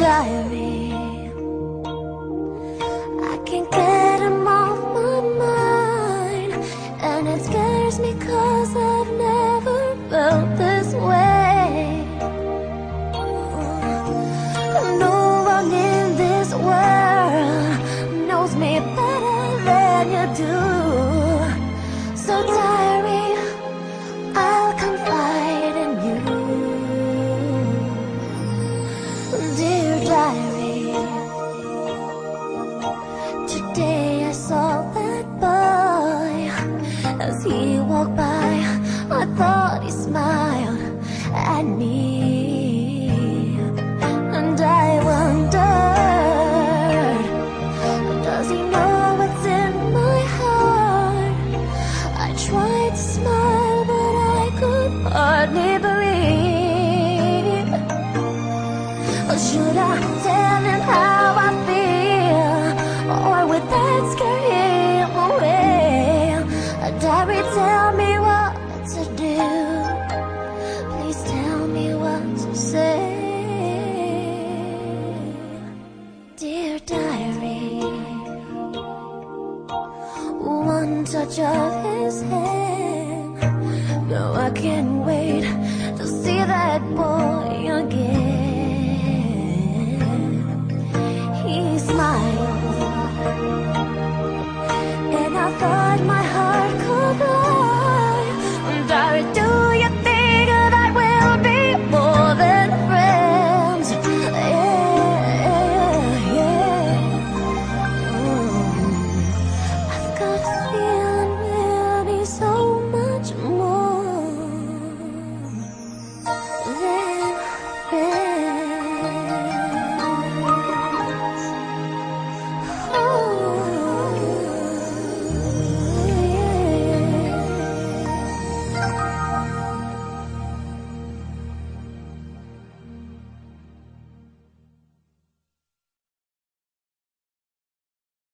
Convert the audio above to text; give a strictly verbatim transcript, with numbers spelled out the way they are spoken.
diary. I can't get him off my mind, and it scares me 'cause I've never felt this way. No one in this world knows me better than you do. So diary, I'll confide in you. Dear diary, today I saw that boy. As he walked by, I thought he smiled at me. And I wondered, does he know what's in my heart? I tried to smile, but I could hardly breathe. Or should I tell him how I feel, or would that scare him away? A diary, tell me what to do. Please tell me what to say. Dear diary, one touch of his hand. No, I can't wait to see that boy